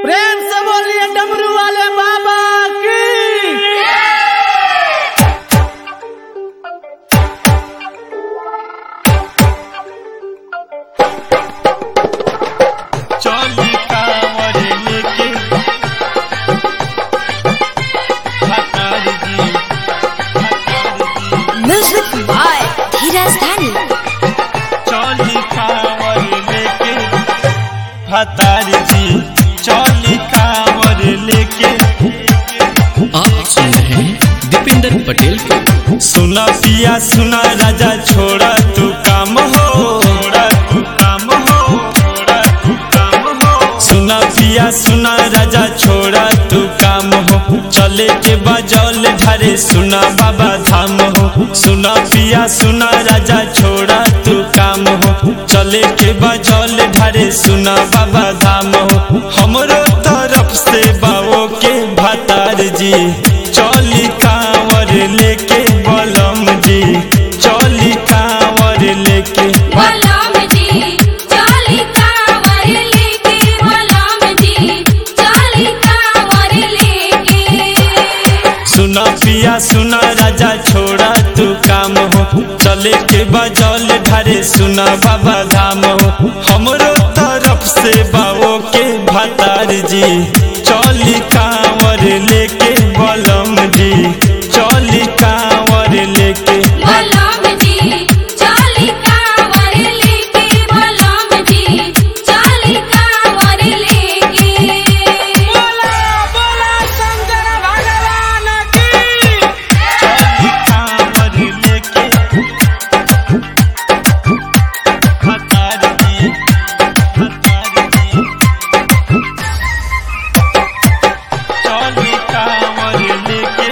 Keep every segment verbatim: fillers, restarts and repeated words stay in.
प्रेम से बोलिए डमरू वाले बाबा की। चौली कांवर लेके हतार जी म्यूजिक बाय धीरज धानी। चौली कांवर लेके हतार जी चौली कांवर लेके। आप सुन रहे हैं दीपेंद्र पटेल को। सुना पिया सुना राजा छोड़ा तू काम हो, छोड़ा तू काम हो, छोड़ा तू काम हो। सुना पिया सुना राजा छोड़ा तू काम हो, चले के बजौल ढारे सुना बाबा धाम हो। सुना पिया सुना राजा छोड़ा तू काम हो, चले के बजौल ढारे सुना बाबा धाम हो। हमरो तरफ से बाबो के भतार जी चौली कांवर लेके बलम जी, चौली कांवर लेके बलम जी चौली कांवर लेके, बलम जी चौली कांवर लेके। सुना पिया सुना राजा छोड़ा तू काम हो, चले के बजौल ढारे सुना बाबा धाम हो। हमरो तरफ से बाबो के भतार जी चौली कांवर लेके बलम जी, चौली कांवर लेके। बलम जी चौली कांवर लेके, बलम जी चौली कांवर लेके। बोला बोला शंकर भगवान की। चौली कांवर लेके हतार जी हतार जी चौली कांवर लेके।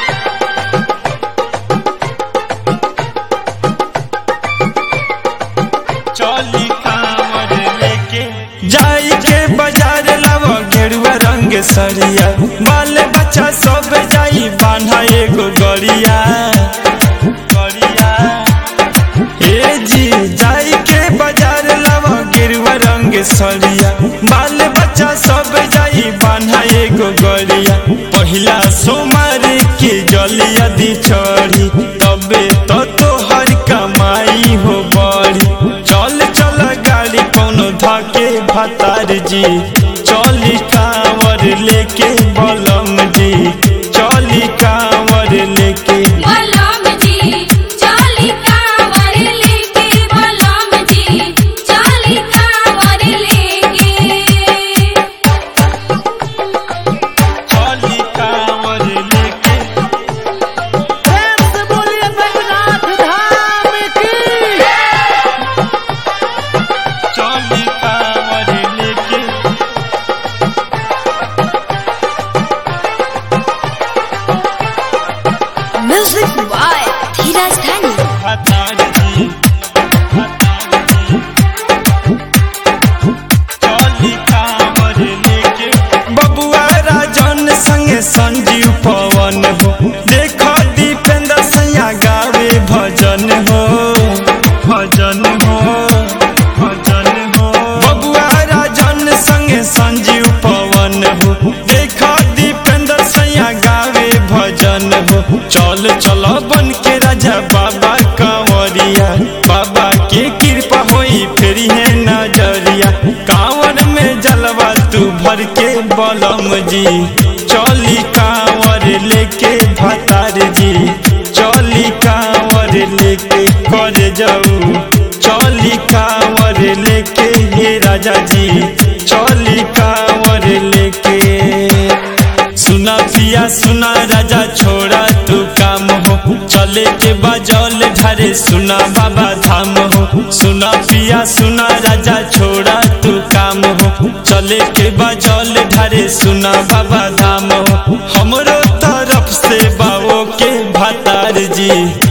चौली कांवर लेके जाई के बाजार लावा गेरुआ रंग सरिया, बाल बच्चा सब जाई बांधा एगो गड़िया गड़िया। ए जी जाई के बाजार लावा गेरुआ रंग सरिया, बाल बच्चा सब जाई बांधा एगो गड़िया। पहिला सोमवार के जलिया दी चढ़ी, तबे तो तोहर कमाई हो बड़ी। चल चल गाड़ी कोनो धके भतार जी चौली कांवर लेके बलम जी, चौली कांवर लेके। बलम जी चौली कांवर लेके, बलम जी चौली कांवर लेके। चौली कांवर लेके प्रेम से बोलिए बैजनाथ धाम की। चौली कांवर लेके म्यूजिक बाय धीरज धानी। हतार जी हतार जी चौली कांवर लेके। बबुआ राजन संगे संजीव पवन हो, देखो दीपेंद्र सैया गावे भजन हो भजन हो भजन हो। बबुआ राजन संगे संजीव पवन हो, देखो दीपेंद्र सैया गावे भजन हो। चल चल बन के राजा बाबा कांवरिया, बाबा के कृपा होई फेरी है नजरिया। कांवर में जलवा तू भर के बलम जी चौली कांवर लेके भतार जी, चौली कांवर लेके कर जाऊ। चौली कांवर लेके हे राजा जी चौली कांवर लेके। सुना पिया सुना राजा छोड़ा तू काम हो, चले के बजौल ढारे सुना बाबा धाम हो। सुना पिया सुना राजा छोड़ा तू काम हो, चले के बजौल ढारे सुना बाबा धाम हो। हमरो तरफ से बाबो के भतार जी